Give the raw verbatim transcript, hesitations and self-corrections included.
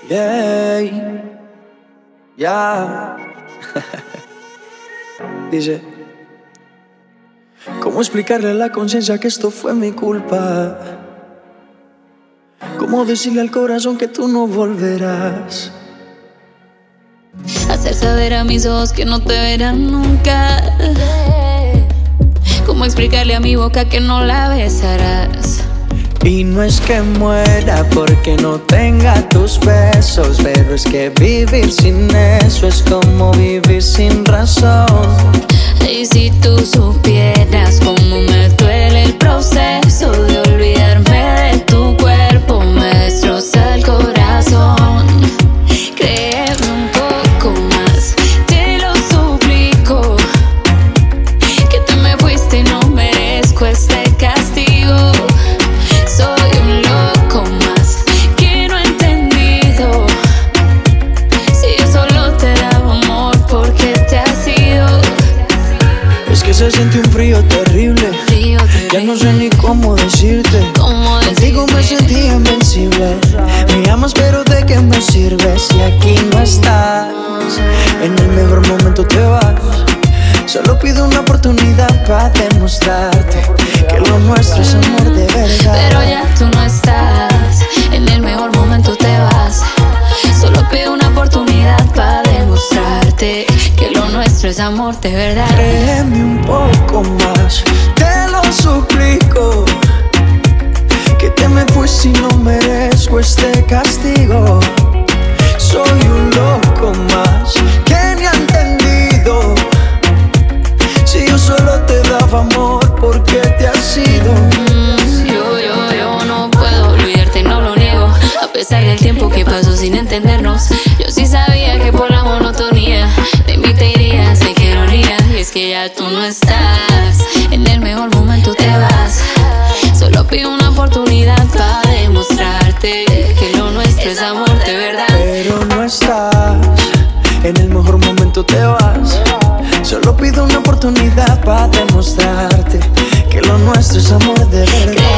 Yeah, ya. Dice, ¿cómo explicarle a la conciencia que esto fue mi culpa? ¿Cómo decirle al corazón que tú no volverás? Hacer saber a mis ojos que no te verán nunca. ¿Cómo explicarle a mi boca que no la besarás? Y no es que muera porque no tenga tus besos, pero es que vivir sin eso es como vivir sin razón. Y si tú supieras cómo me duele el proceso de olvidarme de tu cuerpo, me destroza el corazón. Créeme un poco más, te lo suplico, que te me fuiste y no merezco este castigo. Soy un loco más que no he entendido si yo solo te daba amor porque te has ido. Es que se siente un frío terrible, Frío terrible. Ya no sé ni cómo decirte. ¿Cómo Contigo me sentí invencible. Me amas pero ¿de qué me sirve si aquí no estás? En el mejor momento te vas. Solo pido una oportunidad para demostrarte que lo nuestro es amor de verdad. Pero ya tú no estás, en el mejor momento te vas. Solo pido una oportunidad para demostrarte que lo nuestro es amor de verdad. Créeme un poco más, te lo suplico, que te me fuiste y no merezco este castigo. Soy un loco más que ni ha entendido si yo solo te daba amor porque te has ido. Mm, yo, yo, yo no puedo olvidarte, no lo niego. A pesar del tiempo que pasó sin entendernos, yo sí sabía que por la monotonía de mí te irías, sé que ironía. Y es que ya tú no estás, en el mejor momento te vas. Solo pido una oportunidad para demostrarte que lo nuestro es amor de verdad. Pero no estás, en el mejor momento te vas. Solo pido una oportunidad para demostrarte que lo nuestro es amor de verdad.